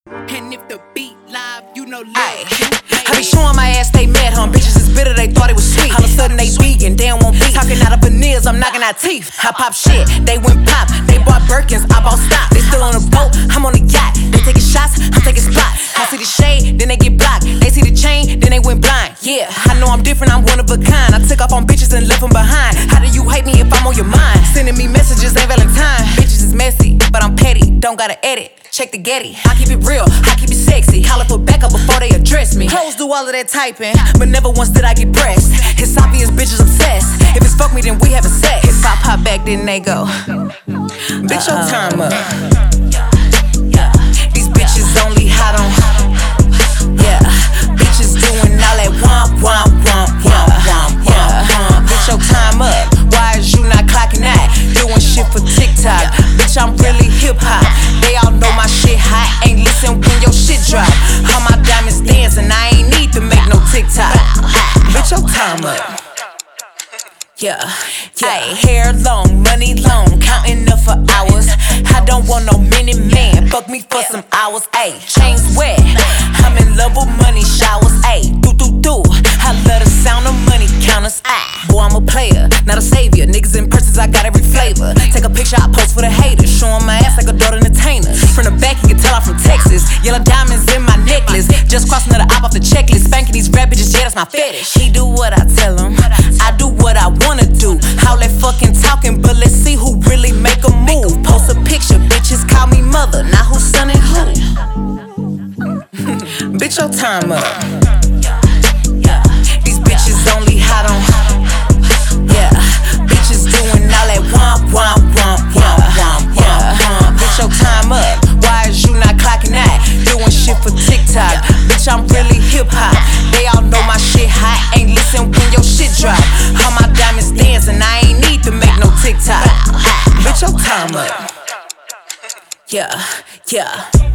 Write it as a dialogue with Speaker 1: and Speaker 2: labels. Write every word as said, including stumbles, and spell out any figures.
Speaker 1: And if the beat live, you know
Speaker 2: Ay, I be showing my ass they met him. Bitches is bitter, they thought it was sweet. All of a sudden they vegan, they don't want beef. Talking out of veneers, I'm knocking out teeth. I pop shit, they went pop. They bought Birkins, I bought stock. They still on the boat, I'm on the yacht. They taking shots, I'm taking spots. I see the shade, then they get blocked. They see the chain, then they went blind. Yeah, I know I'm different, I'm one of a kind. I took off on bitches and left them behind. How do you hate me if I'm on your mind? Sending me messages, ain't Valentine. Bitches is messy, but I'm petty, don't gotta edit. Check the Getty, I keep it real, I keep it sexy. Holla for backup before they address me. Hoes do all of that typing, but never once did I get pressed. It's obvious bitches obsessed. If it's fuck me, then we having sex. If I pop back, then they go. Bitch, your time up. These bitches only hot on. Yeah, bitches doing all that womp, womp, womp, womp, womp, womp, womp. Bitch, your time up. Why is you not clocking that? Doing shit for TikTok. Bitch, I'm really hip hop. They all know my shit hot. Ain't listen when your shit drop. All my diamonds dancing. I ain't need to make no TikTok. Bitch, your time up. Yeah, yeah. Hair long, money long, counting up for hours. I don't want no minute man. Fuck me for some hours. Ayy, chains wet. I'm in love with money showers. Ayy, do do do. I love the sound of money counters. Ah, boy, I'm a player, not a savior. Niggas in purses, I got every flavor. Take a picture, I post for the haters. Showing my ass like a daughter entertainer. From the back, you can tell I'm from Texas. Yellow diamonds in my necklace. Just crossing another op off the checklist. Spanking these rap bitches, yeah, that's my fetish. He do what I tell him, I do what I wanna do. All that fucking talking, but let's see who really make a move. Post a picture, bitches call me mother. Now who's son and who? Bitch, your time up. These bitches only hot on. Yeah, bitches doing all that womp, womp, womp, womp, womp, womp, womp. Bitch, your time up. Why is you not clocking that? Doing shit for TikTok. Bitch, I'm really hip hop. They all know my shit hot. Ain't listen when your shit drop. All my diamonds dancing. I ain't need to make no TikTok. Bitch, your time up. Yeah, yeah.